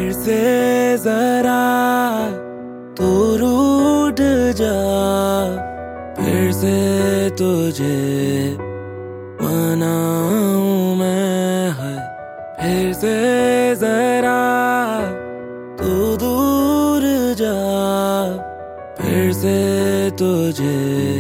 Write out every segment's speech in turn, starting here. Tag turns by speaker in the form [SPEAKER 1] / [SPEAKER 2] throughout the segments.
[SPEAKER 1] फिर से जरा तू रूठ जा, फिर से तुझे मनाऊं मैं है। फिर से जरा तू दूर जा, फिर से तुझे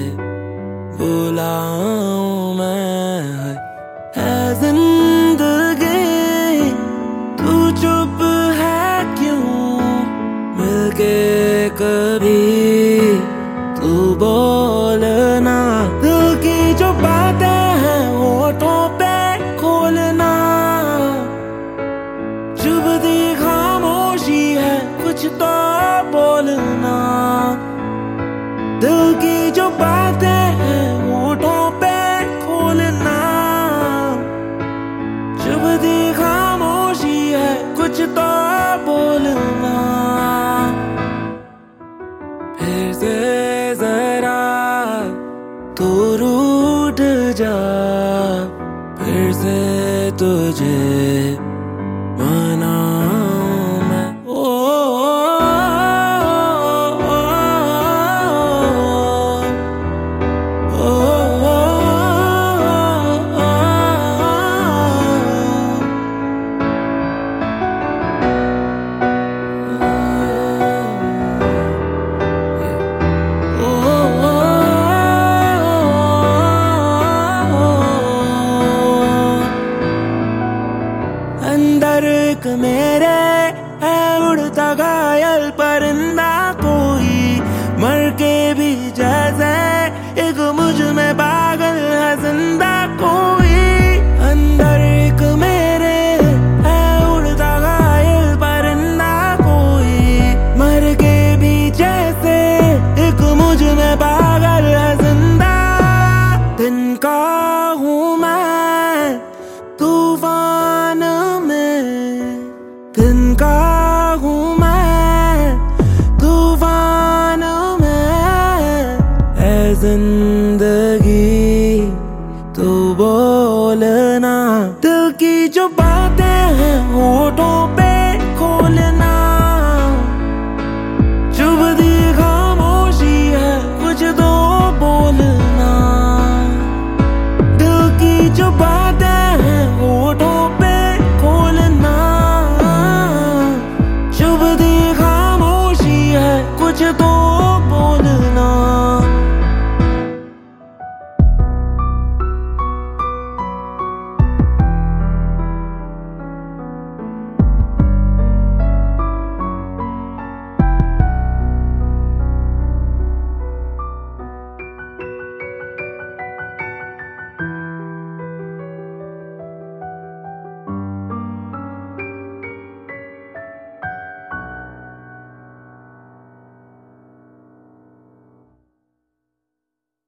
[SPEAKER 1] बुलाऊं मैं है जिंदगी तू चुप है क्यों, मिलके कभी तू बोलना, दिल की जो बातें हैं होठों पे खोलना, चुभती खामोशी है कुछ तो बोलना, दिल की जो बातें हैं होठों पे खोलना, चुभती खामोशी है कुछ तो बोलना। फिर से जरा तू रूठ जा, फिर से तुझे मनाऊं मैं। अंदर एक मेरे है उड़ता घायल परिंदा कोई, मर के भी जैसे एक मुझ में पागल है जिंदा कोई। अंदर एक मेरे है उड़ता घायल परिंदा कोई, मर के भी जैसे एक मुझ में पागल है जिंदा। दिन का हूँ मैं तूफान में, दिन का हूँ मैं तूफान में, ऐ जिंदगी